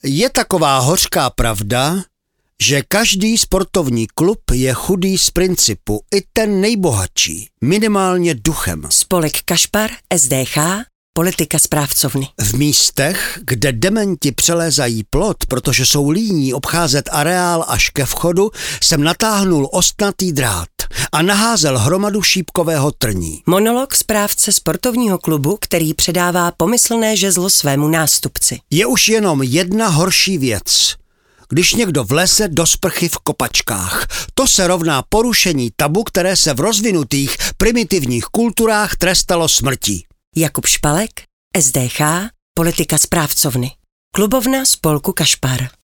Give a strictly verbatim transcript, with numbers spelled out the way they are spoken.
Je taková hořká pravda, že každý sportovní klub je chudý z principu, i ten nejbohatší, minimálně duchem. Spolek Kašpar, S D Ch, politika správcovny. V místech, kde dementi přelézají plot, protože jsou líní obcházet areál až ke vchodu, jsem natáhnul ostnatý drát a naházel hromadu šípkového trní. Monolog správce sportovního klubu, který předává pomyslné žezlo svému nástupci. Je už jenom jedna horší věc. Když někdo vleze do sprchy v kopačkách, to se rovná porušení tabu, které se v rozvinutých primitivních kulturách trestalo smrtí. Jakub Špalek, S D Ch, politika správcovny. Klubovna spolku Kašpar.